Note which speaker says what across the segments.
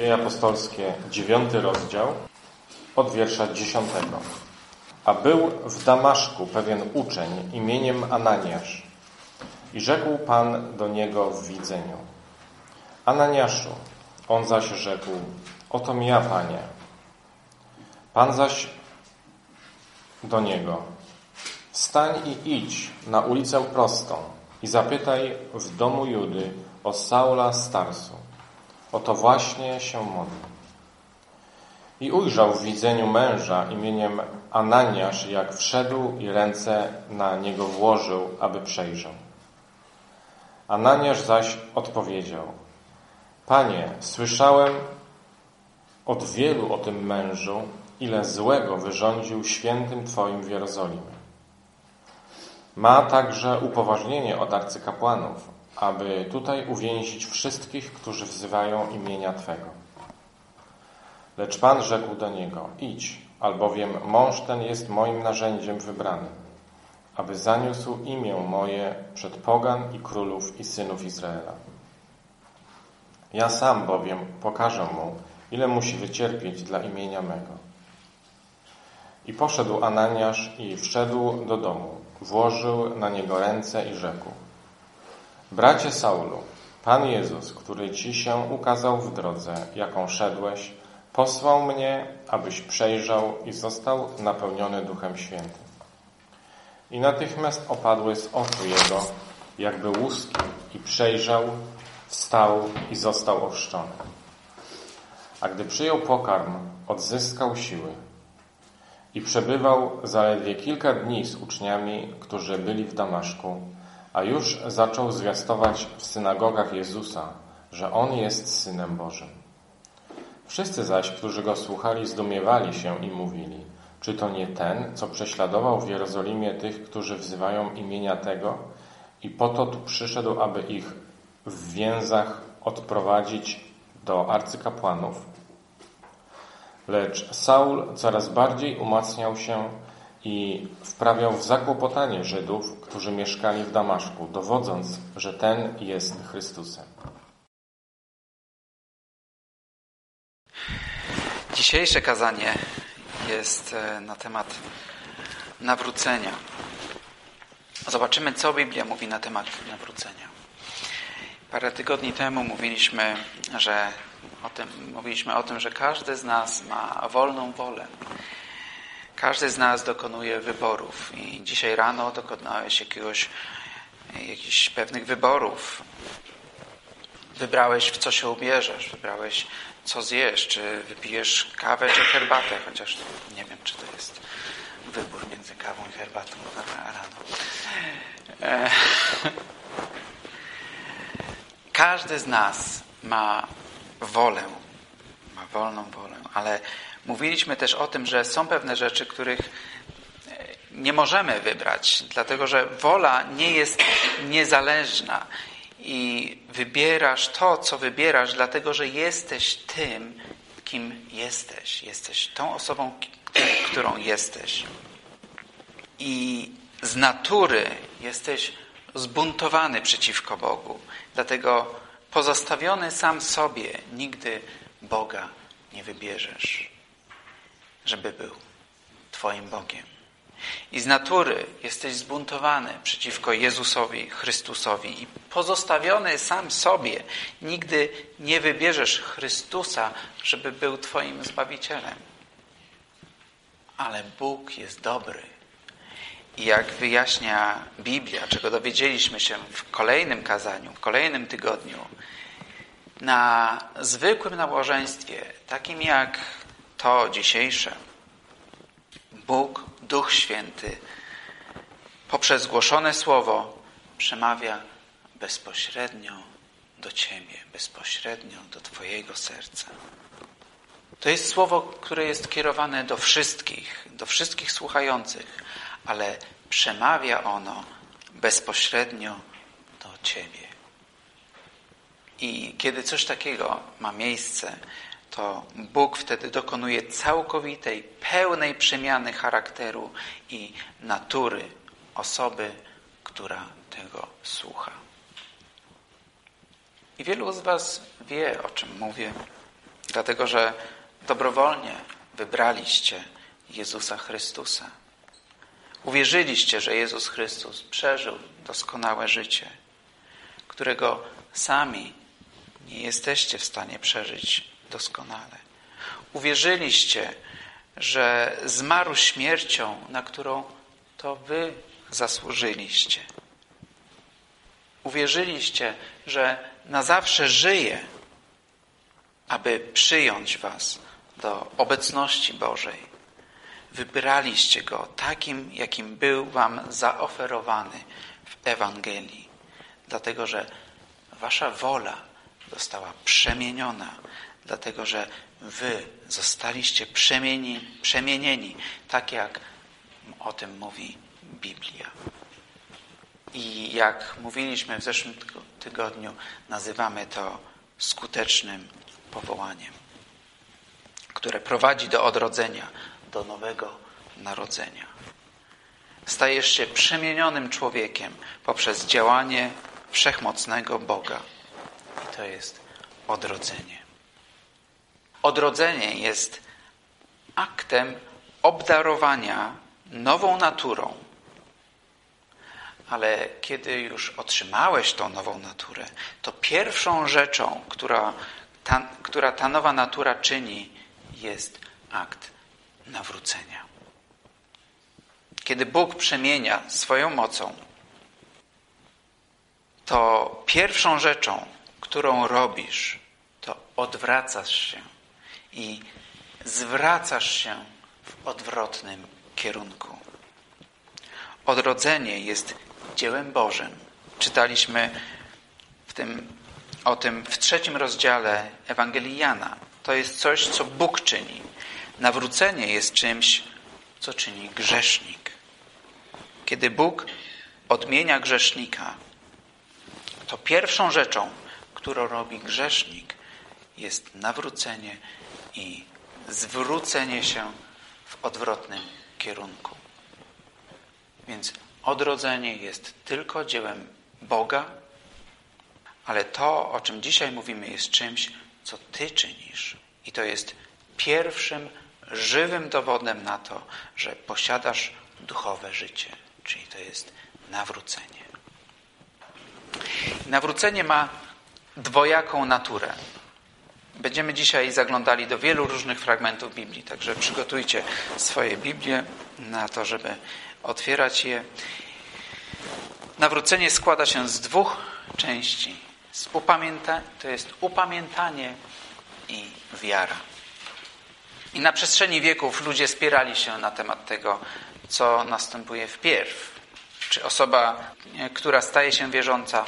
Speaker 1: Dzieje apostolskie, 9 rozdział, od wiersza 10. A był w Damaszku pewien uczeń imieniem Ananiasz. I rzekł Pan do niego w widzeniu: Ananiaszu. On zaś rzekł: Otom ja, Panie. Pan zaś do niego: Wstań i idź na ulicę prostą i zapytaj w domu Judy o Saula z Tarsu. Oto właśnie się modli. I ujrzał w widzeniu męża imieniem Ananiasz, jak wszedł i ręce na niego włożył, aby przejrzał. Ananiasz zaś odpowiedział: Panie, słyszałem od wielu o tym mężu, ile złego wyrządził świętym Twoim w Jerozolimie. Ma także upoważnienie od arcykapłanów, aby tutaj uwięzić wszystkich, którzy wzywają imienia Twego. Lecz Pan rzekł do niego: Idź, albowiem mąż ten jest moim narzędziem wybranym, aby zaniósł imię moje przed pogan i królów i synów Izraela. Ja sam bowiem pokażę mu, ile musi wycierpieć dla imienia mego. I poszedł Ananiasz i wszedł do domu, włożył na niego ręce i rzekł: Bracie Saulu, Pan Jezus, który ci się ukazał w drodze, jaką szedłeś, posłał mnie, abyś przejrzał i został napełniony Duchem Świętym. I natychmiast opadły z oczu jego, jakby łuski, i przejrzał, wstał i został ochrzczony. A gdy przyjął pokarm, odzyskał siły i przebywał zaledwie kilka dni z uczniami, którzy byli w Damaszku, a już zaczął zwiastować w synagogach Jezusa, że On jest Synem Bożym. Wszyscy zaś, którzy Go słuchali, zdumiewali się i mówili: Czy to nie ten, co prześladował w Jerozolimie tych, którzy wzywają imienia Tego i po to tu przyszedł, aby ich w więzach odprowadzić do arcykapłanów? Lecz Saul coraz bardziej umacniał się i wprawiał w zakłopotanie Żydów, którzy mieszkali w Damaszku, dowodząc, że ten jest Chrystusem.
Speaker 2: Dzisiejsze kazanie jest na temat nawrócenia. Zobaczymy, co Biblia mówi na temat nawrócenia. Parę tygodni temu mówiliśmy o tym, że każdy z nas ma wolną wolę. Każdy z nas dokonuje wyborów. I dzisiaj rano dokonałeś jakichś pewnych wyborów. Wybrałeś, w co się ubierzesz. Wybrałeś, co zjesz. Czy wypijesz kawę, czy herbatę. Chociaż nie wiem, czy to jest wybór między kawą i herbatą rano. Każdy z nas ma wolę. Ma wolną wolę. Ale mówiliśmy też o tym, że są pewne rzeczy, których nie możemy wybrać, dlatego że wola nie jest niezależna i wybierasz to, co wybierasz, dlatego że jesteś tym, kim jesteś. Jesteś tą osobą, którą jesteś. I z natury jesteś zbuntowany przeciwko Bogu. Dlatego pozostawiony sam sobie nigdy Boga nie wybierzesz, żeby był Twoim Bogiem. I z natury jesteś zbuntowany przeciwko Jezusowi, Chrystusowi i pozostawiony sam sobie nigdy nie wybierzesz Chrystusa, żeby był Twoim Zbawicielem. Ale Bóg jest dobry. I jak wyjaśnia Biblia, czego dowiedzieliśmy się w kolejnym kazaniu, w kolejnym tygodniu, na zwykłym nabożeństwie, takim jak to dzisiejsze, Bóg, Duch Święty, poprzez głoszone słowo przemawia bezpośrednio do Ciebie, bezpośrednio do Twojego serca. To jest słowo, które jest kierowane do wszystkich słuchających, ale przemawia ono bezpośrednio do Ciebie. I kiedy coś takiego ma miejsce, to Bóg wtedy dokonuje całkowitej, pełnej przemiany charakteru i natury osoby, która tego słucha. I wielu z Was wie, o czym mówię. Dlatego, że dobrowolnie wybraliście Jezusa Chrystusa. Uwierzyliście, że Jezus Chrystus przeżył doskonałe życie, którego sami nie jesteście w stanie przeżyć doskonale. Uwierzyliście, że zmarł śmiercią, na którą to wy zasłużyliście. Uwierzyliście, że na zawsze żyje, aby przyjąć was do obecności Bożej. Wybraliście Go takim, jakim był wam zaoferowany w Ewangelii. Dlatego, że wasza wola została przemieniona. Dlatego, że wy zostaliście przemienieni, tak jak o tym mówi Biblia. I jak mówiliśmy w zeszłym tygodniu, nazywamy to skutecznym powołaniem, które prowadzi do odrodzenia, do nowego narodzenia. Stajesz się przemienionym człowiekiem poprzez działanie wszechmocnego Boga. I to jest odrodzenie. Odrodzenie jest aktem obdarowania nową naturą. Ale kiedy już otrzymałeś tą nową naturę, to pierwszą rzeczą, która ta nowa natura czyni, jest akt nawrócenia. Kiedy Bóg przemienia swoją mocą, to pierwszą rzeczą, którą robisz, to odwracasz się i zwracasz się w odwrotnym kierunku. Odrodzenie jest dziełem Bożym. Czytaliśmy o tym w 3 rozdziale Ewangelii Jana. To jest coś, co Bóg czyni. Nawrócenie jest czymś, co czyni grzesznik. Kiedy Bóg odmienia grzesznika, to pierwszą rzeczą, którą robi grzesznik, jest nawrócenie i zwrócenie się w odwrotnym kierunku. Więc odrodzenie jest tylko dziełem Boga, ale to, o czym dzisiaj mówimy, jest czymś, co ty czynisz. I to jest pierwszym żywym dowodem na to, że posiadasz duchowe życie. Czyli to jest nawrócenie. Nawrócenie ma dwojaką naturę. Będziemy dzisiaj zaglądali do wielu różnych fragmentów Biblii, także przygotujcie swoje Biblie na to, żeby otwierać je. Nawrócenie składa się z 2 części. To jest upamiętanie i wiara. I na przestrzeni wieków ludzie spierali się na temat tego, co następuje wpierw. Czy osoba, która staje się wierząca,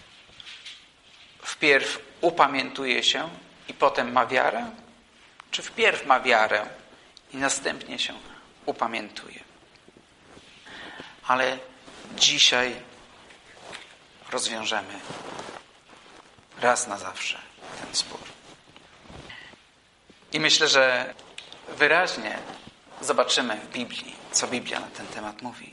Speaker 2: wpierw upamiętuje się i potem ma wiarę? Czy wpierw ma wiarę i następnie się upamiętuje? Ale dzisiaj rozwiążemy raz na zawsze ten spór. I myślę, że wyraźnie zobaczymy w Biblii, co Biblia na ten temat mówi.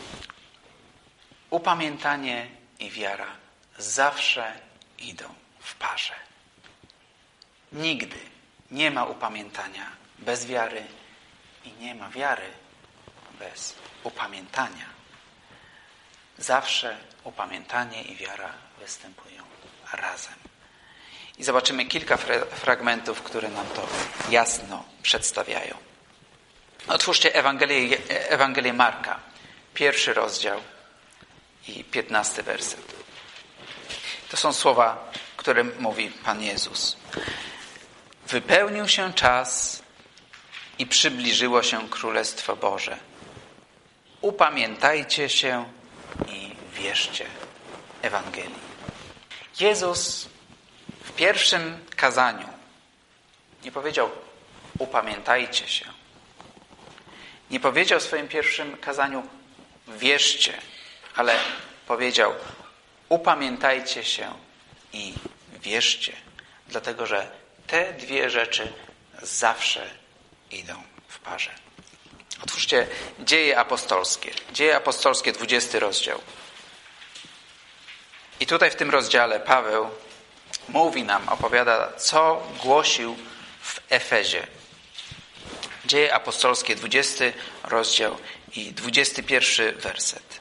Speaker 2: Upamiętanie i wiara zawsze idą w parze. Nigdy nie ma upamiętania bez wiary i nie ma wiary bez upamiętania. Zawsze upamiętanie i wiara występują razem. I zobaczymy kilka fragmentów, które nam to jasno przedstawiają. Otwórzcie Ewangelię Marka, 1 rozdział i 15 werset. To są słowa, które mówi Pan Jezus. Wypełnił się czas i przybliżyło się Królestwo Boże. Upamiętajcie się i wierzcie Ewangelii. Jezus w pierwszym kazaniu nie powiedział upamiętajcie się. Nie powiedział w swoim pierwszym kazaniu wierzcie, ale powiedział upamiętajcie się i wierzcie. Dlatego, że te 2 rzeczy zawsze idą w parze. Otwórzcie Dzieje Apostolskie. Dzieje Apostolskie, 20 rozdział. I tutaj w tym rozdziale Paweł mówi nam, opowiada, co głosił w Efezie. Dzieje apostolskie, 20 rozdział i 21 werset.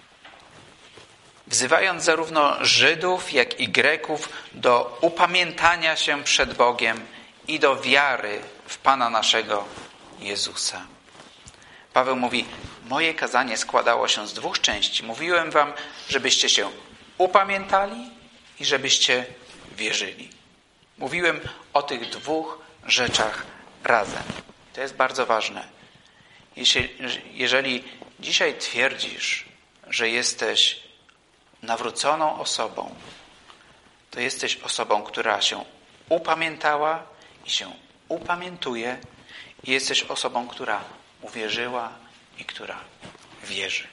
Speaker 2: Wzywając zarówno Żydów, jak i Greków do upamiętania się przed Bogiem i do wiary w Pana naszego Jezusa. Paweł mówi, moje kazanie składało się z 2 części. Mówiłem wam, żebyście się upamiętali i żebyście wierzyli. Mówiłem o tych 2 rzeczach razem. To jest bardzo ważne. Jeżeli dzisiaj twierdzisz, że jesteś nawróconą osobą, to jesteś osobą, która się upamiętała i się upamiętuje i jesteś osobą, która uwierzyła i która wierzy.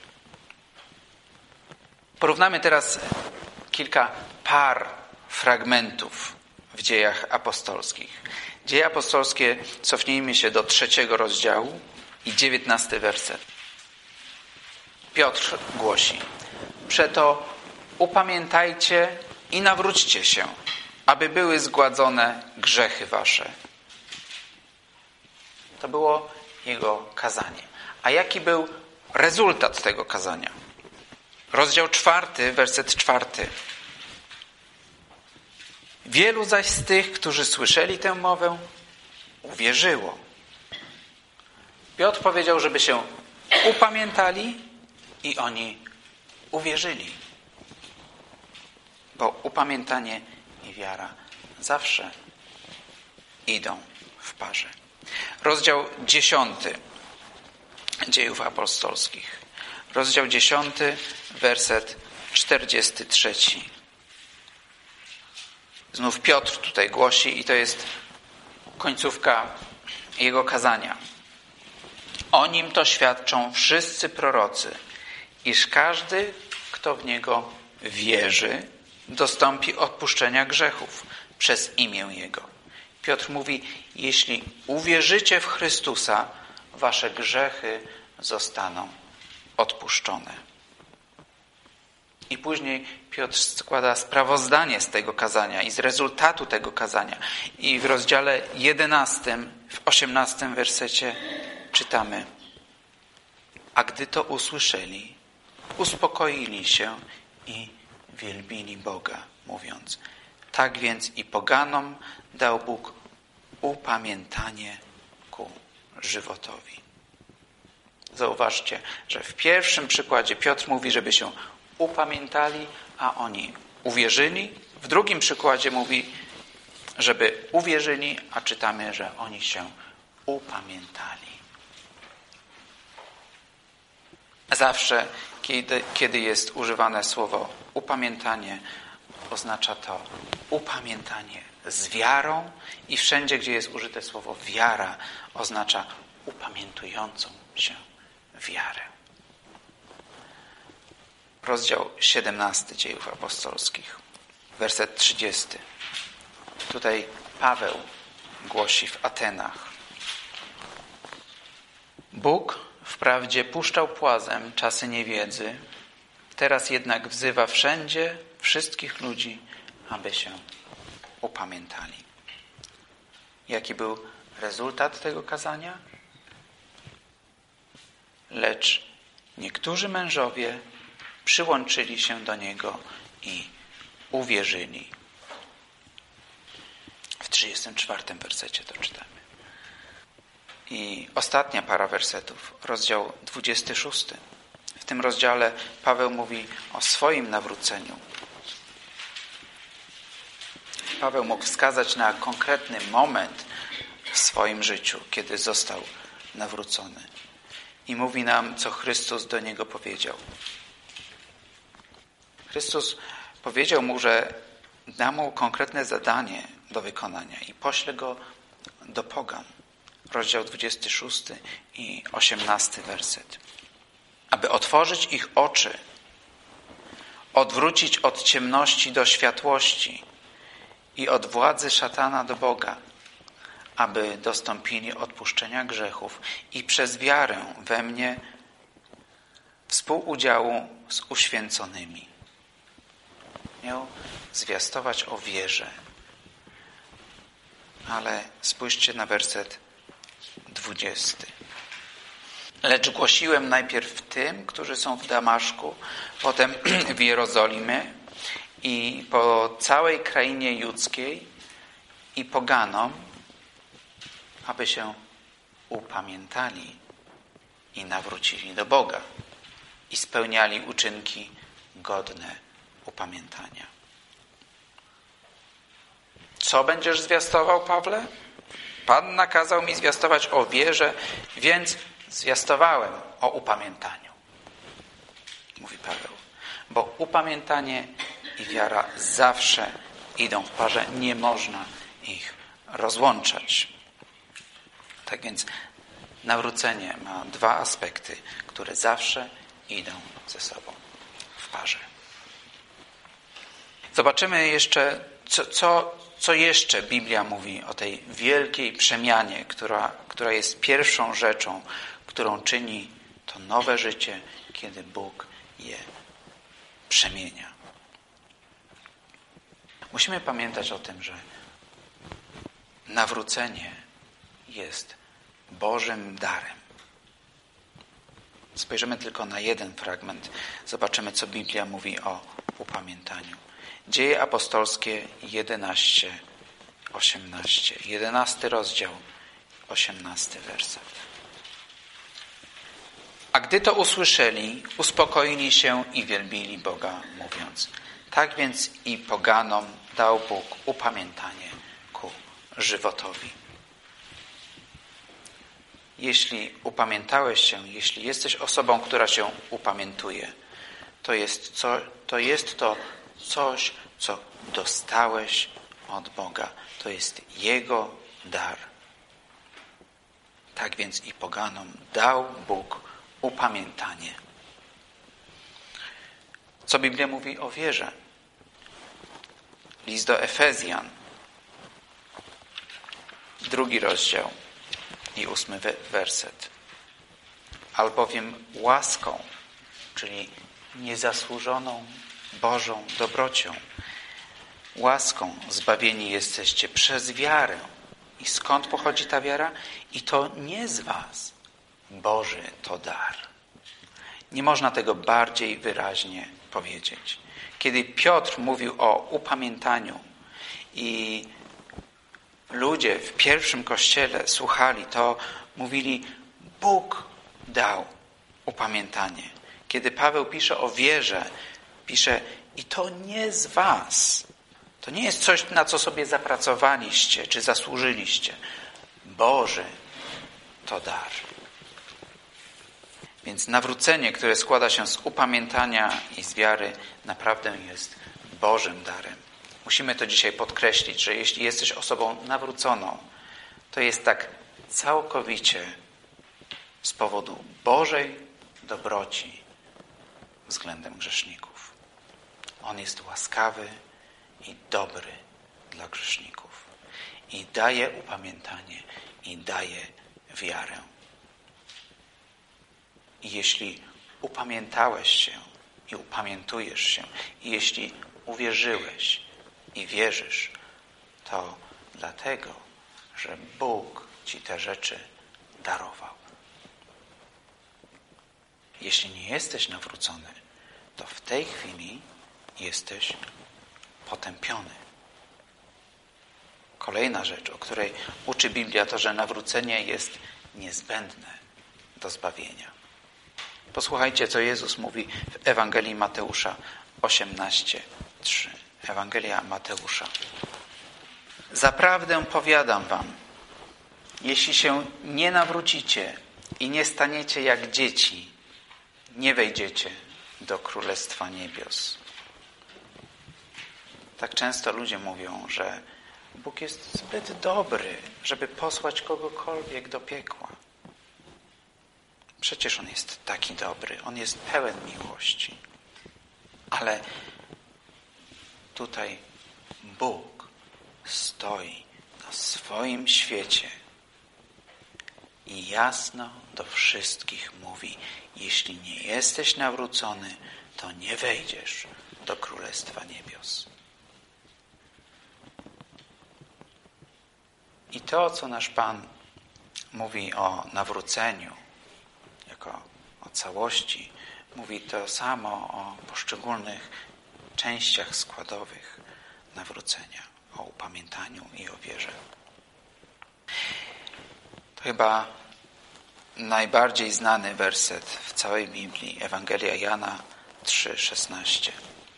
Speaker 2: Porównamy teraz kilka par fragmentów w dziejach apostolskich. Dzieje apostolskie, cofnijmy się do 3 rozdziału i 19 werset. Piotr głosi: przeto upamiętajcie i nawróćcie się, aby były zgładzone grzechy wasze. To było jego kazanie. A jaki był rezultat tego kazania? Rozdział 4, werset 4. Wielu zaś z tych, którzy słyszeli tę mowę, uwierzyło. Piotr powiedział, żeby się upamiętali i oni uwierzyli. Bo upamiętanie i wiara zawsze idą w parze. Rozdział 10 Dziejów Apostolskich. Rozdział 10, werset 43. Znów Piotr tutaj głosi i to jest końcówka jego kazania. O nim to świadczą wszyscy prorocy, iż każdy, kto w niego wierzy, dostąpi odpuszczenia grzechów przez imię Jego. Piotr mówi, jeśli uwierzycie w Chrystusa, wasze grzechy zostaną odpuszczone. I później Piotr składa sprawozdanie z tego kazania i z rezultatu tego kazania. I w rozdziale 11, w 18 wersecie czytamy: a gdy to usłyszeli, uspokoili się i wielbili Boga, mówiąc: tak więc i poganom dał Bóg upamiętanie ku żywotowi. Zauważcie, że w pierwszym przykładzie Piotr mówi, żeby się upamiętali, a oni uwierzyli. W drugim przykładzie mówi, żeby uwierzyli, a czytamy, że oni się upamiętali. Zawsze, kiedy jest używane słowo upamiętanie, oznacza to upamiętanie z wiarą i wszędzie, gdzie jest użyte słowo wiara, oznacza upamiętującą się wiarę. Rozdział 17 Dziejów Apostolskich, werset 30. Tutaj Paweł głosi w Atenach: Bóg wprawdzie puszczał płazem czasy niewiedzy, teraz jednak wzywa wszędzie wszystkich ludzi, aby się upamiętali. Jaki był rezultat tego kazania? Lecz niektórzy mężowie przyłączyli się do niego i uwierzyli. W 34 wersecie to czytamy. I ostatnia para wersetów, rozdział 26. W tym rozdziale Paweł mówi o swoim nawróceniu. Paweł mógł wskazać na konkretny moment w swoim życiu, kiedy został nawrócony. I mówi nam, co Chrystus do niego powiedział. Chrystus powiedział mu, że da mu konkretne zadanie do wykonania i pośle go do pogan. Rozdział 26 i 18 werset. Aby otworzyć ich oczy, odwrócić od ciemności do światłości i od władzy szatana do Boga, aby dostąpili odpuszczenia grzechów i przez wiarę we mnie współudziału z uświęconymi. Miał zwiastować o wierze. ale spójrzcie na werset 20. Lecz głosiłem najpierw tym, którzy są w Damaszku, potem w Jerozolimie i po całej krainie judzkiej i poganom, aby się upamiętali i nawrócili do Boga i spełniali uczynki godne upamiętania. Co będziesz zwiastował, Pawle? Pan nakazał mi zwiastować o wierze, więc zwiastowałem o upamiętaniu. Mówi Paweł. Bo upamiętanie i wiara zawsze idą w parze. Nie można ich rozłączać. Tak więc nawrócenie ma dwa aspekty, które zawsze idą ze sobą w parze. Zobaczymy jeszcze, co jeszcze Biblia mówi o tej wielkiej przemianie, która jest pierwszą rzeczą, którą czyni to nowe życie, kiedy Bóg je przemienia. Musimy pamiętać o tym, że nawrócenie jest Bożym darem. Spojrzymy tylko na jeden fragment. Zobaczymy, co Biblia mówi o upamiętaniu. Dzieje apostolskie 11, 18. 11 rozdział, 18 werset. A gdy to usłyszeli, uspokoili się i wielbili Boga, mówiąc: tak więc i poganom dał Bóg upamiętanie ku żywotowi. Jeśli upamiętałeś się, jeśli jesteś osobą, która się upamiętuje, to jest to coś, co dostałeś od Boga. To jest Jego dar. Tak więc i poganom dał Bóg upamiętanie. Co Biblia mówi o wierze? List do Efezjan, 2 rozdział i 8 werset. Albowiem łaską, czyli niezasłużoną Bożą dobrocią, łaską zbawieni jesteście przez wiarę. I skąd pochodzi ta wiara? I to nie z was. Boży to dar. Nie można tego bardziej wyraźnie powiedzieć. Kiedy Piotr mówił o upamiętaniu i ludzie w pierwszym kościele słuchali, to mówili: Bóg dał upamiętanie. Kiedy Paweł pisze o wierze, pisze: i to nie z was. To nie jest coś, na co sobie zapracowaliście, czy zasłużyliście. Boży to dar. Więc nawrócenie, które składa się z upamiętania i z wiary, naprawdę jest Bożym darem. Musimy to dzisiaj podkreślić, że jeśli jesteś osobą nawróconą, to jest tak całkowicie z powodu Bożej dobroci względem grzeszników. On jest łaskawy i dobry dla grzeszników. I daje upamiętanie, i daje wiarę. I jeśli upamiętałeś się i upamiętujesz się, i jeśli uwierzyłeś i wierzysz, to dlatego, że Bóg ci te rzeczy darował. Jeśli nie jesteś nawrócony, to w tej chwili jesteś potępiony. Kolejna rzecz, o której uczy Biblia, to, że nawrócenie jest niezbędne do zbawienia. Posłuchajcie, co Jezus mówi w Ewangelii Mateusza 18:3. Ewangelia Mateusza. Zaprawdę powiadam wam, jeśli się nie nawrócicie i nie staniecie jak dzieci, nie wejdziecie do Królestwa Niebios. Tak często ludzie mówią, że Bóg jest zbyt dobry, żeby posłać kogokolwiek do piekła. Przecież On jest taki dobry, On jest pełen miłości. Ale tutaj Bóg stoi na swoim świecie i jasno do wszystkich mówi: jeśli nie jesteś nawrócony, to nie wejdziesz do Królestwa Niebios. I to, co nasz Pan mówi o nawróceniu, jako o całości, mówi to samo o poszczególnych częściach składowych nawrócenia, o upamiętaniu i o wierze. To chyba najbardziej znany werset w całej Biblii, Ewangelia Jana 3,16.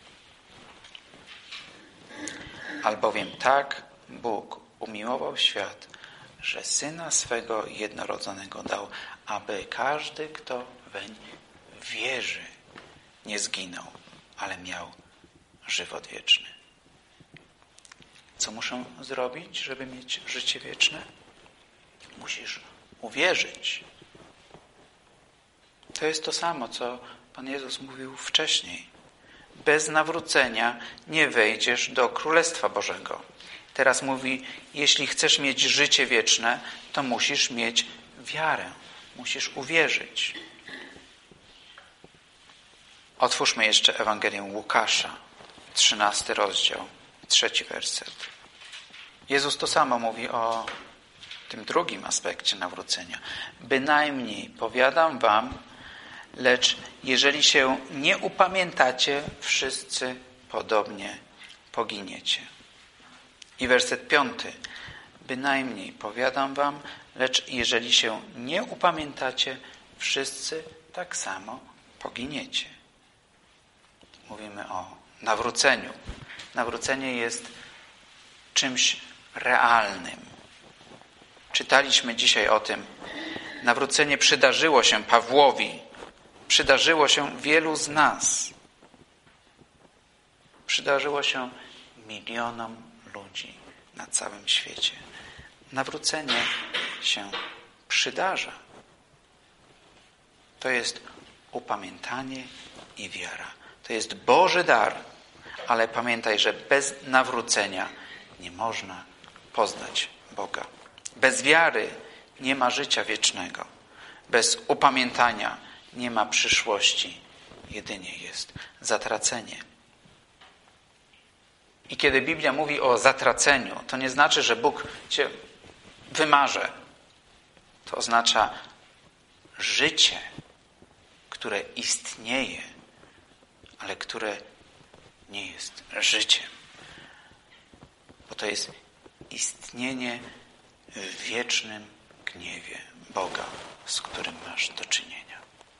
Speaker 2: Albowiem tak Bóg umiłował świat, że Syna swego jednorodzonego dał, aby każdy, kto weń wierzy, nie zginął, ale miał żywot wieczny. Co muszę zrobić, żeby mieć życie wieczne? Musisz uwierzyć. To jest to samo, co Pan Jezus mówił wcześniej. Bez nawrócenia nie wejdziesz do Królestwa Bożego. Teraz mówi, jeśli chcesz mieć życie wieczne, to musisz mieć wiarę. Musisz uwierzyć. Otwórzmy jeszcze Ewangelię Łukasza, 13 rozdział, 3 werset. Jezus to samo mówi o tym drugim aspekcie nawrócenia. Bynajmniej, powiadam wam, lecz jeżeli się nie upamiętacie, wszyscy podobnie poginiecie. I werset 5. Bynajmniej, powiadam wam, lecz jeżeli się nie upamiętacie, wszyscy tak samo poginiecie. Mówimy o nawróceniu. Nawrócenie jest czymś realnym. Czytaliśmy dzisiaj o tym. Nawrócenie przydarzyło się Pawłowi. Przydarzyło się wielu z nas. Przydarzyło się milionom ludzi na całym świecie. Nawrócenie się przydarza. To jest upamiętanie i wiara. To jest Boży dar, ale pamiętaj, że bez nawrócenia nie można poznać Boga. Bez wiary nie ma życia wiecznego. Bez upamiętania nie ma przyszłości. Jedynie jest zatracenie. I kiedy Biblia mówi o zatraceniu, to nie znaczy, że Bóg cię wymarze. To oznacza życie, które istnieje, ale które nie jest życiem. Bo to jest istnienie w wiecznym gniewie Boga, z którym masz do czynienia.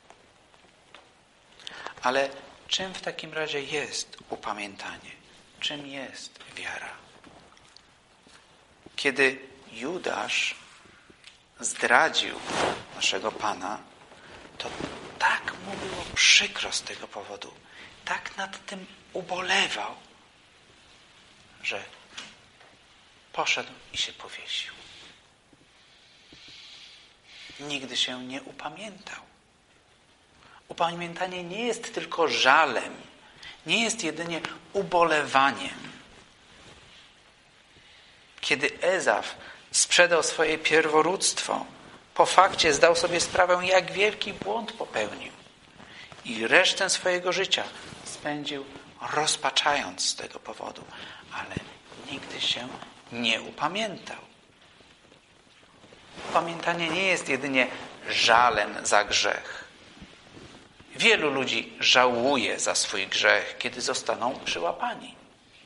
Speaker 2: Ale czym w takim razie jest upamiętanie? Czym jest wiara? Kiedy Judasz zdradził naszego Pana, to tak mu było przykro z tego powodu, tak nad tym ubolewał, że poszedł i się powiesił. Nigdy się nie upamiętał. Upamiętanie nie jest tylko żalem, nie jest jedynie ubolewaniem. Kiedy Ezaf sprzedał swoje pierworództwo, po fakcie zdał sobie sprawę, jak wielki błąd popełnił. I resztę swojego życia spędził rozpaczając z tego powodu, ale nigdy się nie upamiętał. Upamiętanie nie jest jedynie żalem za grzech. Wielu ludzi żałuje za swój grzech, kiedy zostaną przyłapani.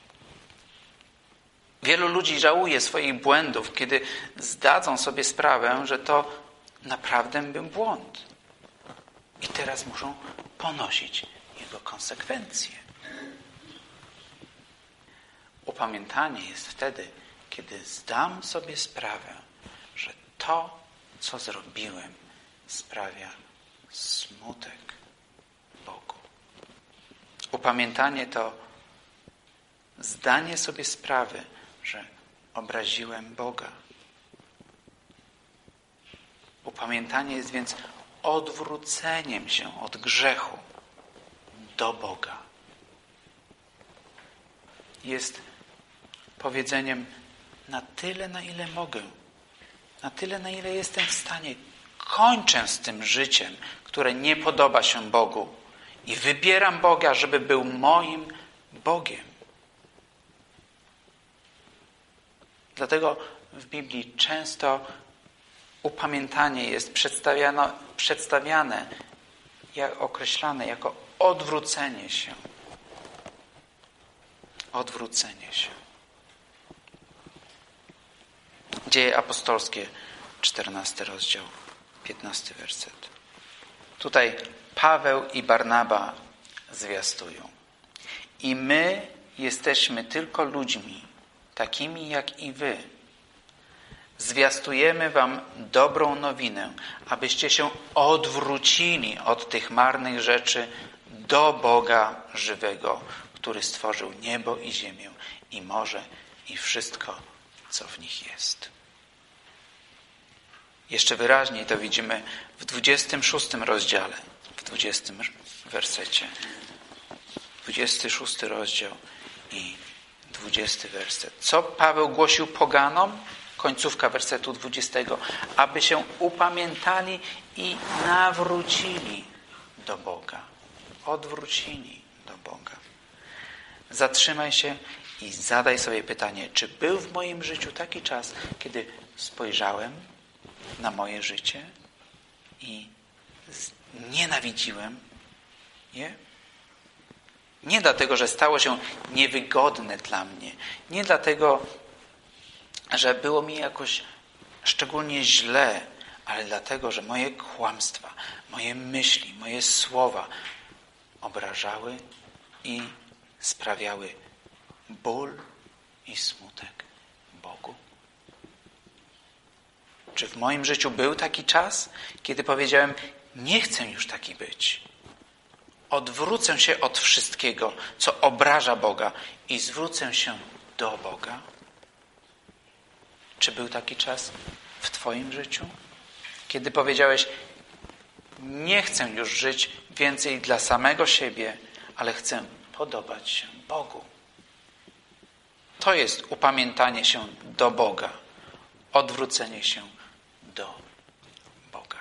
Speaker 2: Wielu ludzi żałuje swoich błędów, kiedy zdadzą sobie sprawę, że to naprawdę był błąd. I teraz muszą ponosić jego konsekwencje. Upamiętanie jest wtedy, kiedy zdam sobie sprawę, że to, co zrobiłem, sprawia smutek Bogu. Upamiętanie to zdanie sobie sprawy, że obraziłem Boga. Upamiętanie jest więc odwróceniem się od grzechu do Boga. Jest powiedzeniem: na tyle, na ile mogę, na tyle, na ile jestem w stanie, kończę z tym życiem, które nie podoba się Bogu i wybieram Boga, żeby był moim Bogiem. Dlatego w Biblii często upamiętanie jest przedstawiane, określane jako odwrócenie się. Odwrócenie się. Dzieje apostolskie, 14 rozdział, 15 werset. Tutaj Paweł i Barnaba zwiastują. I my jesteśmy tylko ludźmi, takimi jak i wy. Zwiastujemy wam dobrą nowinę, abyście się odwrócili od tych marnych rzeczy do Boga żywego, który stworzył niebo i ziemię i morze i wszystko, co w nich jest. Jeszcze wyraźniej to widzimy w 26 rozdziale, w 20 wersecie. 26 rozdział i 20 werset. Co Paweł głosił poganom? Końcówka wersetu 20. Aby się upamiętali i nawrócili do Boga. Odwrócili do Boga. Zatrzymaj się i zadaj sobie pytanie, czy był w moim życiu taki czas, kiedy spojrzałem na moje życie i nienawidziłem je? Nie dlatego, że stało się niewygodne dla mnie. Nie dlatego, że było mi jakoś szczególnie źle, ale dlatego, że moje kłamstwa, moje myśli, moje słowa obrażały i sprawiały ból i smutek Bogu. Czy w moim życiu był taki czas, kiedy powiedziałem, nie chcę już taki być. Odwrócę się od wszystkiego, co obraża Boga i zwrócę się do Boga? Czy był taki czas w twoim życiu, kiedy powiedziałeś, nie chcę już żyć więcej dla samego siebie, ale chcę podobać się Bogu? To jest upamiętanie się do Boga, odwrócenie się do Boga.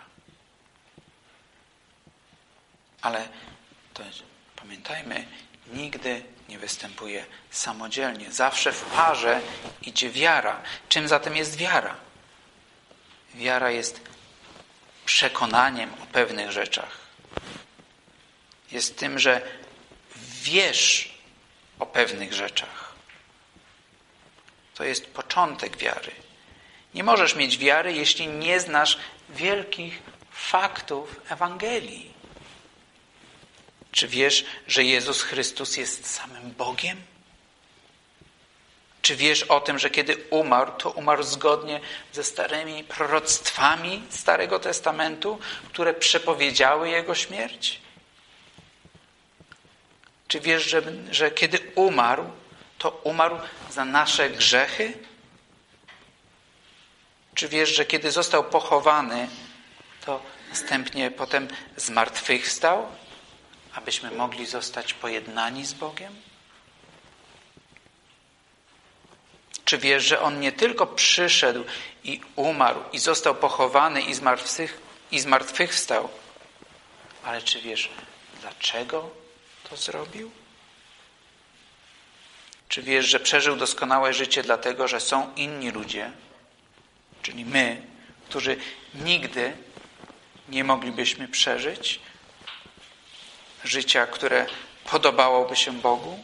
Speaker 2: Ale to pamiętajmy, nigdy nie występuje samodzielnie. Zawsze w parze idzie wiara. Czym zatem jest wiara? Wiara jest przekonaniem o pewnych rzeczach. Jest tym, że wiesz o pewnych rzeczach. To jest początek wiary. Nie możesz mieć wiary, jeśli nie znasz wielkich faktów Ewangelii. Czy wiesz, że Jezus Chrystus jest samym Bogiem? Czy wiesz o tym, że kiedy umarł, to umarł zgodnie ze starymi proroctwami Starego Testamentu, które przepowiedziały Jego śmierć? Czy wiesz, że kiedy umarł, to umarł za nasze grzechy? Czy wiesz, że kiedy został pochowany, to następnie potem zmartwychwstał, abyśmy mogli zostać pojednani z Bogiem? Czy wiesz, że On nie tylko przyszedł i umarł i został pochowany i zmartwychwstał, ale czy wiesz, dlaczego to zrobił? Czy wiesz, że przeżył doskonałe życie dlatego, że są inni ludzie, czyli my, którzy nigdy nie moglibyśmy przeżyć życia, które podobałoby się Bogu?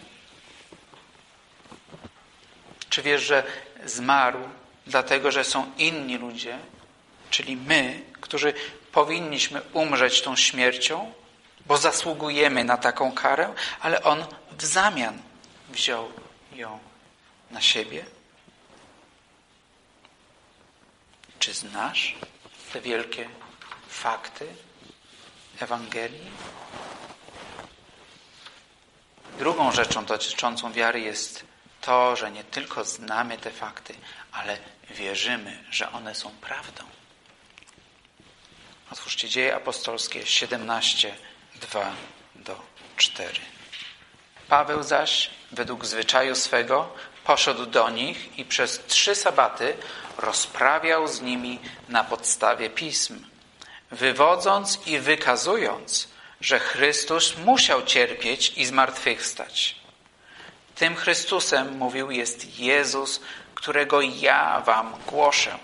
Speaker 2: Czy wiesz, że zmarł dlatego, że są inni ludzie, czyli my, którzy powinniśmy umrzeć tą śmiercią, bo zasługujemy na taką karę, ale On w zamian wziął ją na siebie? Czy znasz te wielkie fakty Ewangelii? Drugą rzeczą dotyczącą wiary jest to, że nie tylko znamy te fakty, ale wierzymy, że one są prawdą. Otwórzcie Dzieje Apostolskie 17, 2-4. Paweł zaś, według zwyczaju swego, poszedł do nich i przez 3 sabaty rozprawiał z nimi na podstawie pism, wywodząc i wykazując, że Chrystus musiał cierpieć i zmartwychwstać. Tym Chrystusem, mówił, jest Jezus, którego ja wam głoszę.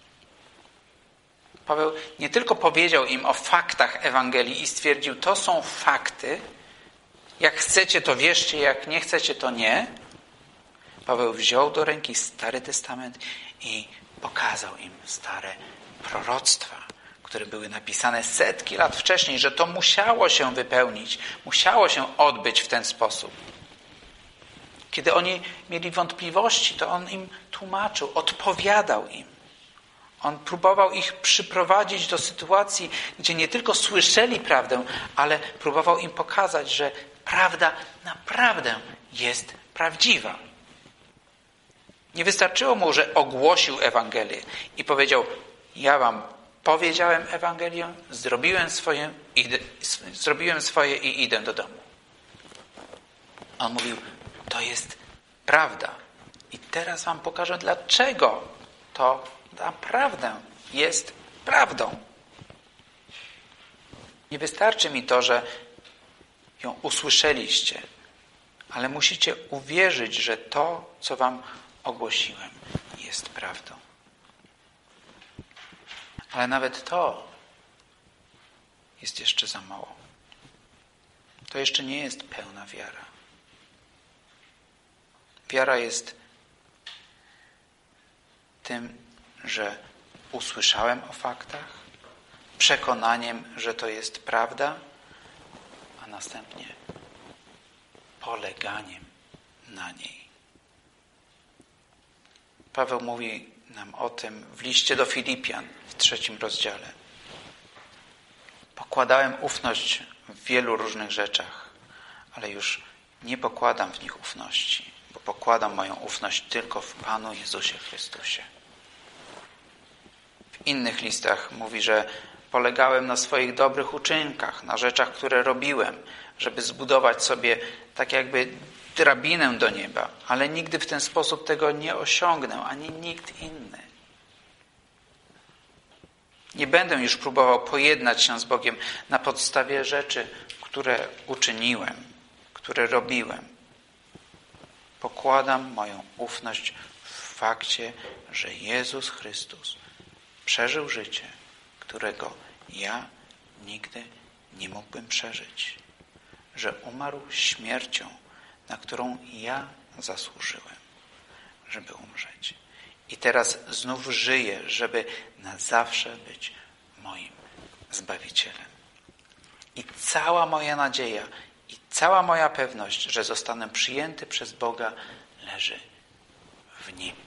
Speaker 2: Paweł nie tylko powiedział im o faktach Ewangelii i stwierdził, to są fakty, jak chcecie to wierzcie, jak nie chcecie to nie. Paweł wziął do ręki Stary Testament i pokazał im stare proroctwa, które były napisane setki lat wcześniej, że to musiało się wypełnić, musiało się odbyć w ten sposób. Kiedy oni mieli wątpliwości, to on im tłumaczył, odpowiadał im. On próbował ich przyprowadzić do sytuacji, gdzie nie tylko słyszeli prawdę, ale próbował im pokazać, że prawda naprawdę jest prawdziwa. Nie wystarczyło mu, że ogłosił Ewangelię i powiedział, ja wam powiedziałem Ewangelię, zrobiłem swoje i idę do domu. On mówił, to jest prawda. I teraz wam pokażę, dlaczego to naprawdę jest prawdą. Nie wystarczy mi to, że ją usłyszeliście, ale musicie uwierzyć, że to, co wam ogłosiłem, jest prawdą. Ale nawet to jest jeszcze za mało. To jeszcze nie jest pełna wiara. Wiara jest tym, że usłyszałem o faktach, przekonaniem, że to jest prawda, a następnie poleganiem na niej. Paweł mówi nam o tym w liście do Filipian w 3 rozdziale. Pokładałem ufność w wielu różnych rzeczach, ale już nie pokładam w nich ufności, bo pokładam moją ufność tylko w Panu Jezusie Chrystusie. W innych listach mówi, że polegałem na swoich dobrych uczynkach, na rzeczach, które robiłem, żeby zbudować sobie tak jakby drabinę do nieba, ale nigdy w ten sposób tego nie osiągnę, ani nikt inny. Nie będę już próbował pojednać się z Bogiem na podstawie rzeczy, które uczyniłem, które robiłem. Pokładam moją ufność w fakcie, że Jezus Chrystus przeżył życie, którego ja nigdy nie mógłbym przeżyć. Że umarł śmiercią, na którą ja zasłużyłem, żeby umrzeć. I teraz znów żyję, żeby na zawsze być moim Zbawicielem. I cała moja nadzieja i cała moja pewność, że zostanę przyjęty przez Boga, leży w Nim.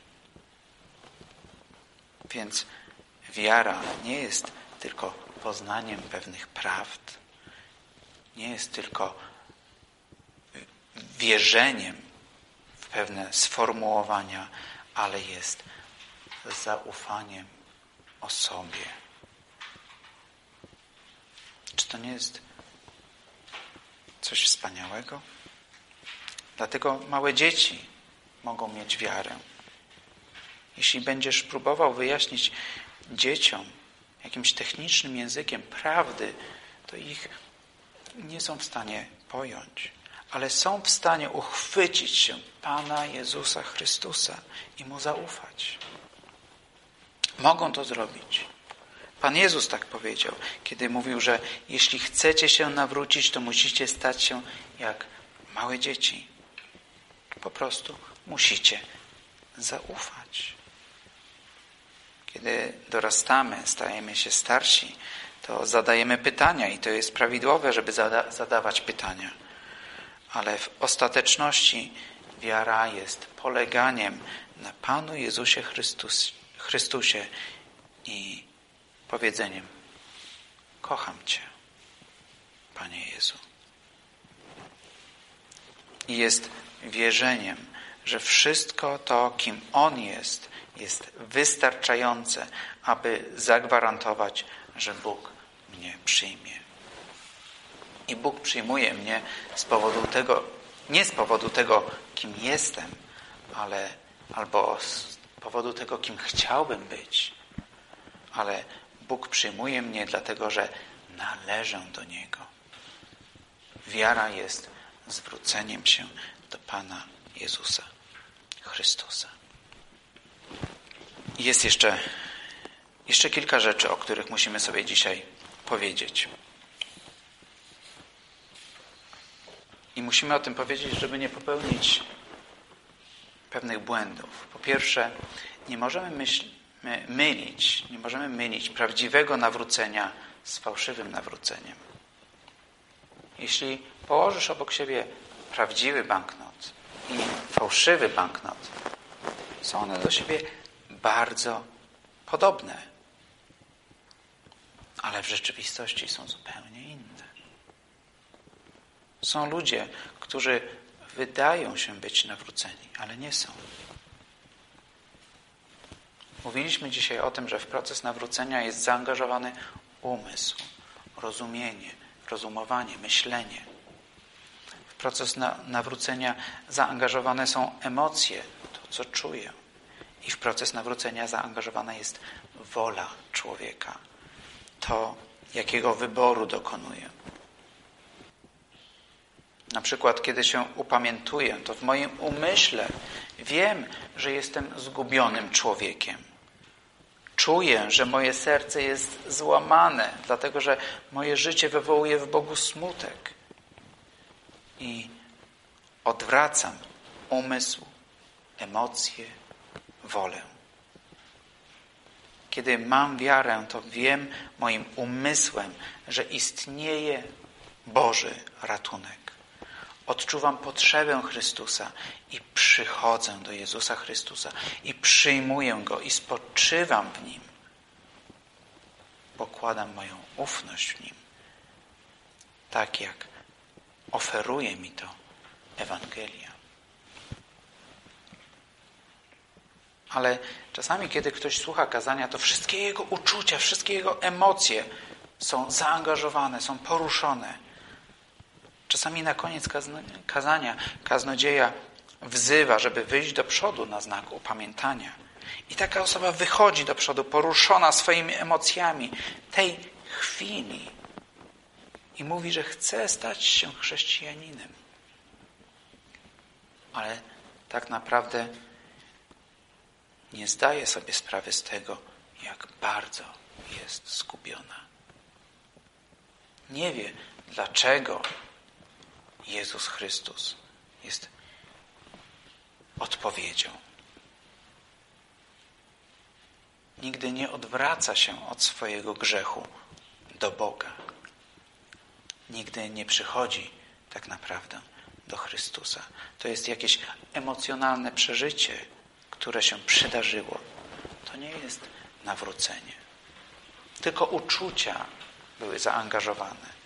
Speaker 2: Więc wiara nie jest tylko poznaniem pewnych prawd, nie jest tylko wierzeniem w pewne sformułowania, ale jest zaufaniem osobie. Czy to nie jest coś wspaniałego? Dlatego małe dzieci mogą mieć wiarę. Jeśli będziesz próbował wyjaśnić dzieciom jakimś technicznym językiem prawdy, to ich nie są w stanie pojąć, ale są w stanie uchwycić się Pana Jezusa Chrystusa i Mu zaufać. Mogą to zrobić. Pan Jezus tak powiedział, kiedy mówił, że jeśli chcecie się nawrócić, to musicie stać się jak małe dzieci. Po prostu musicie zaufać. Kiedy dorastamy, stajemy się starsi, to zadajemy pytania i to jest prawidłowe, żeby zadawać pytania. Ale w ostateczności wiara jest poleganiem na Panu Jezusie Chrystusie i powiedzeniem: kocham Cię, Panie Jezu. I jest wierzeniem, że wszystko to, kim On jest wystarczające, aby zagwarantować, że Bóg mnie przyjmie. I Bóg przyjmuje mnie z powodu tego, nie z powodu tego, kim jestem, albo z powodu tego, kim chciałbym być, ale Bóg przyjmuje mnie dlatego, że należę do Niego. Wiara jest zwróceniem się do Pana Jezusa Chrystusa. Jest jeszcze kilka rzeczy, o których musimy sobie dzisiaj powiedzieć. I musimy o tym powiedzieć, żeby nie popełnić pewnych błędów. Po pierwsze, nie możemy mylić prawdziwego nawrócenia z fałszywym nawróceniem. Jeśli położysz obok siebie prawdziwy banknot i fałszywy banknot, są one do siebie bardzo podobne, ale w rzeczywistości są zupełnie inne. Są ludzie, którzy wydają się być nawróceni, ale nie są. Mówiliśmy dzisiaj o tym, że w proces nawrócenia jest zaangażowany umysł, rozumienie, rozumowanie, myślenie. W proces nawrócenia zaangażowane są emocje, to co czuję. I w proces nawrócenia zaangażowana jest wola człowieka, to jakiego wyboru dokonuje. Na przykład, kiedy się upamiętuję, to w moim umyśle wiem, że jestem zgubionym człowiekiem. Czuję, że moje serce jest złamane, dlatego że moje życie wywołuje w Bogu smutek. I odwracam umysł, emocje, wolę. Kiedy mam wiarę, to wiem moim umysłem, że istnieje Boży ratunek. Odczuwam potrzebę Chrystusa i przychodzę do Jezusa Chrystusa i przyjmuję Go i spoczywam w Nim. Pokładam moją ufność w Nim. Tak jak oferuje mi to Ewangelia. Ale czasami, kiedy ktoś słucha kazania, to wszystkie jego uczucia, wszystkie jego emocje są zaangażowane, są poruszone. Czasami na koniec kazania kaznodzieja wzywa, żeby wyjść do przodu na znak upamiętania. I taka osoba wychodzi do przodu, poruszona swoimi emocjami tej chwili i mówi, że chce stać się chrześcijaninem. Ale tak naprawdę nie zdaje sobie sprawy z tego, jak bardzo jest zgubiona. Nie wie, dlaczego Jezus Chrystus jest odpowiedzią. Nigdy nie odwraca się od swojego grzechu do Boga. Nigdy nie przychodzi tak naprawdę do Chrystusa. To jest jakieś emocjonalne przeżycie, które się przydarzyło. To nie jest nawrócenie. Tylko uczucia były zaangażowane.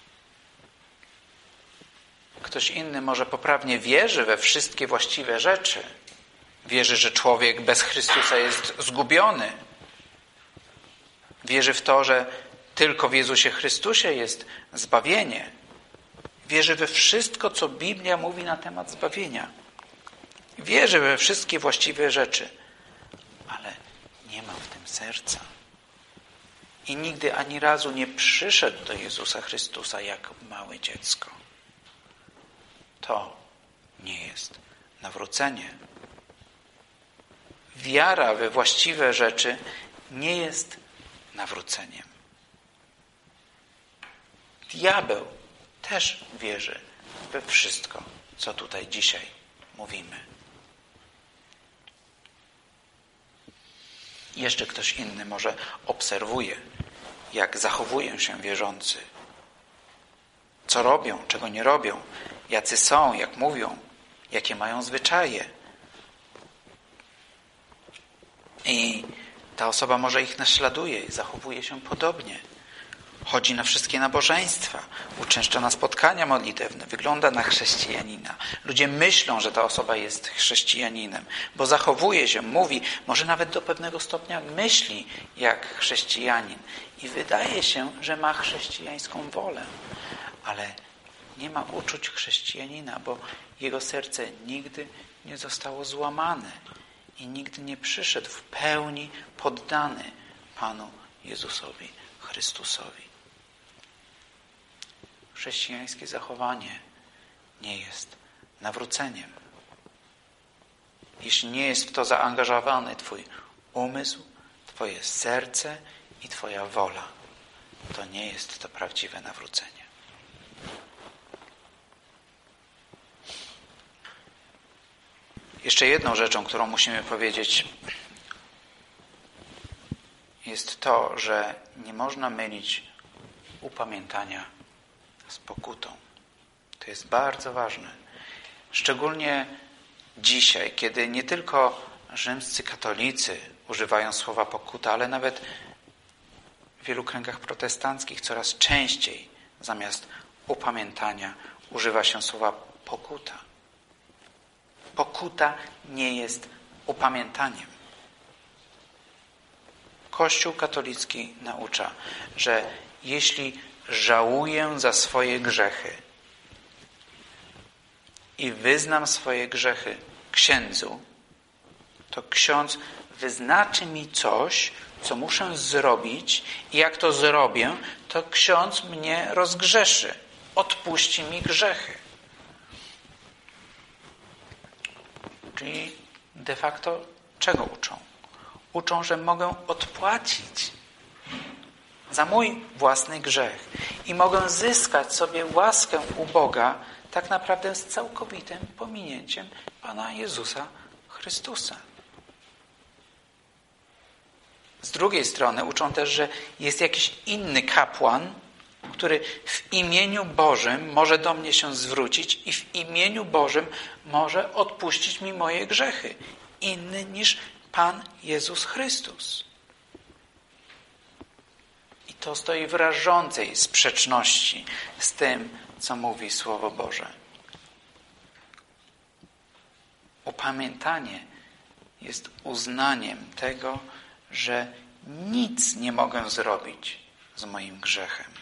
Speaker 2: Ktoś inny może poprawnie wierzy we wszystkie właściwe rzeczy. Wierzy, że człowiek bez Chrystusa jest zgubiony. Wierzy w to, że tylko w Jezusie Chrystusie jest zbawienie. Wierzy we wszystko, co Biblia mówi na temat zbawienia. Wierzy we wszystkie właściwe rzeczy, ale nie ma w tym serca. I nigdy ani razu nie przyszedł do Jezusa Chrystusa jak małe dziecko. To nie jest nawrócenie. Wiara we właściwe rzeczy nie jest nawróceniem. Diabeł też wierzy we wszystko, co tutaj dzisiaj mówimy. Jeszcze ktoś inny może obserwuje, jak zachowują się wierzący. Co robią, czego nie robią, jacy są, jak mówią, jakie mają zwyczaje. I ta osoba może ich naśladuje i zachowuje się podobnie. Chodzi na wszystkie nabożeństwa, uczęszcza na spotkania modlitewne, wygląda na chrześcijanina. Ludzie myślą, że ta osoba jest chrześcijaninem, bo zachowuje się, mówi, może nawet do pewnego stopnia myśli jak chrześcijanin. I wydaje się, że ma chrześcijańską wolę, ale nie ma uczuć chrześcijanina, bo jego serce nigdy nie zostało złamane i nigdy nie przyszedł w pełni poddany Panu Jezusowi Chrystusowi. Chrześcijańskie zachowanie nie jest nawróceniem. Jeśli nie jest w to zaangażowany Twój umysł, twoje serce i twoja wola. To nie jest to prawdziwe nawrócenie. Jeszcze jedną rzeczą, którą musimy powiedzieć, jest to, że nie można mylić upamiętania z pokutą. To jest bardzo ważne. Szczególnie dzisiaj, kiedy nie tylko rzymscy katolicy używają słowa pokuta, ale nawet w wielu kręgach protestanckich coraz częściej zamiast upamiętania używa się słowa pokuta. Pokuta nie jest upamiętaniem. Kościół katolicki naucza, że jeśli żałuję za swoje grzechy i wyznam swoje grzechy księdzu, to ksiądz wyznaczy mi coś, co muszę zrobić i jak to zrobię, to ksiądz mnie rozgrzeszy, odpuści mi grzechy. Czyli de facto czego uczą? Uczą, że mogę odpłacić za mój własny grzech i mogę zyskać sobie łaskę u Boga tak naprawdę z całkowitym pominięciem Pana Jezusa Chrystusa. Z drugiej strony uczą też, że jest jakiś inny kapłan, który w imieniu Bożym może do mnie się zwrócić i w imieniu Bożym może odpuścić mi moje grzechy. Inny niż Pan Jezus Chrystus. I to stoi w rażącej sprzeczności z tym, co mówi Słowo Boże. Upamiętanie jest uznaniem tego, że nic nie mogę zrobić z moim grzechem.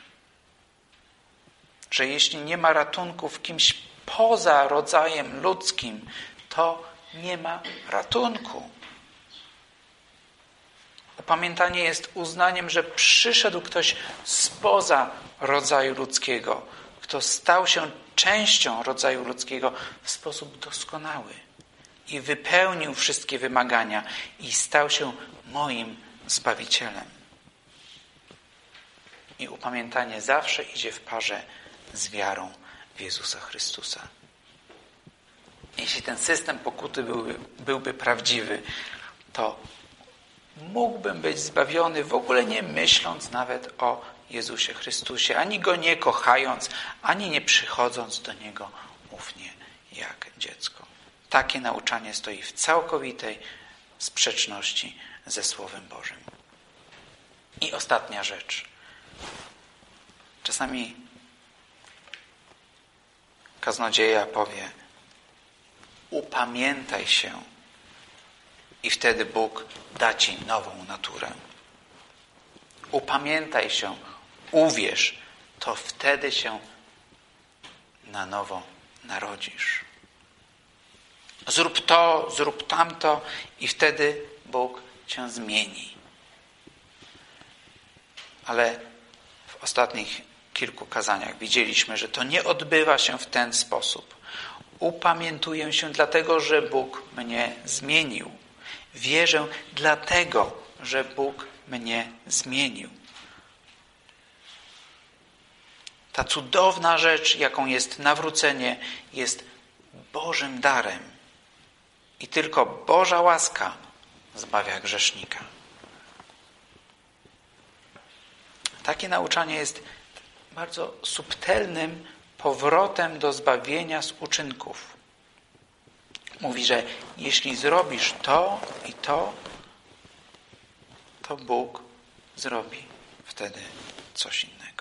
Speaker 2: Że jeśli nie ma ratunku w kimś poza rodzajem ludzkim, to nie ma ratunku. Upamiętanie jest uznaniem, że przyszedł ktoś spoza rodzaju ludzkiego, kto stał się częścią rodzaju ludzkiego w sposób doskonały i wypełnił wszystkie wymagania i stał się moim Zbawicielem. I upamiętanie zawsze idzie w parze z wiarą w Jezusa Chrystusa. Jeśli ten system pokuty byłby prawdziwy, to mógłbym być zbawiony w ogóle nie myśląc nawet o Jezusie Chrystusie, ani Go nie kochając, ani nie przychodząc do Niego ufnie jak dziecko. Takie nauczanie stoi w całkowitej sprzeczności ze Słowem Bożym. I ostatnia rzecz. Czasami kaznodzieja powie: upamiętaj się i wtedy Bóg da ci nową naturę. Upamiętaj się, uwierz, to wtedy się na nowo narodzisz. Zrób to, zrób tamto i wtedy Bóg cię zmieni. Ale w ostatnich kilku kazaniach widzieliśmy, że to nie odbywa się w ten sposób. Upamiętuję się dlatego, że Bóg mnie zmienił. Wierzę dlatego, że Bóg mnie zmienił. Ta cudowna rzecz, jaką jest nawrócenie, jest Bożym darem. I tylko Boża łaska zbawia grzesznika. Takie nauczanie jest bardzo subtelnym powrotem do zbawienia z uczynków. Mówi, że jeśli zrobisz to i to, to Bóg zrobi wtedy coś innego.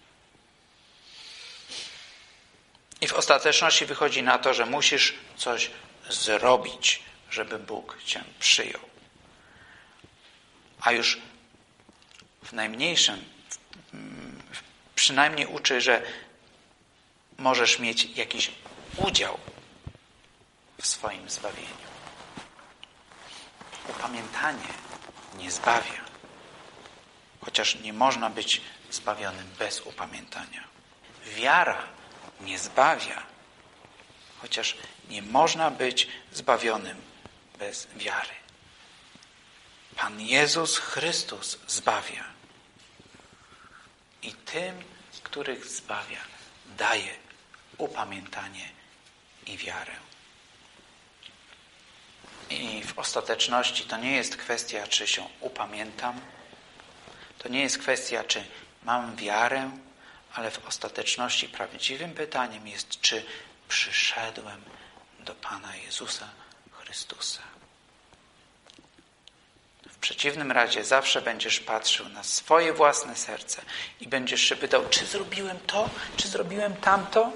Speaker 2: I w ostateczności wychodzi na to, że musisz coś zrobić, żeby Bóg cię przyjął. A już w najmniejszym przynajmniej uczy, że możesz mieć jakiś udział w swoim zbawieniu. Upamiętanie nie zbawia, chociaż nie można być zbawionym bez upamiętania. Wiara nie zbawia, chociaż nie można być zbawionym bez wiary. Pan Jezus Chrystus zbawia. I tym, których zbawia, daje upamiętanie i wiarę. I w ostateczności to nie jest kwestia, czy się upamiętam, to nie jest kwestia, czy mam wiarę, ale w ostateczności prawdziwym pytaniem jest, czy przyszedłem do Pana Jezusa Chrystusa. W przeciwnym razie zawsze będziesz patrzył na swoje własne serce i będziesz się pytał, czy zrobiłem to, czy zrobiłem tamto?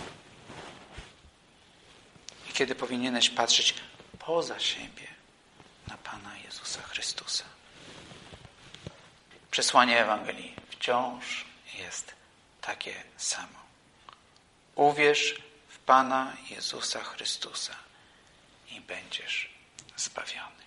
Speaker 2: I kiedy powinieneś patrzeć poza siebie na Pana Jezusa Chrystusa. Przesłanie Ewangelii wciąż jest takie samo. Uwierz w Pana Jezusa Chrystusa i będziesz zbawiony.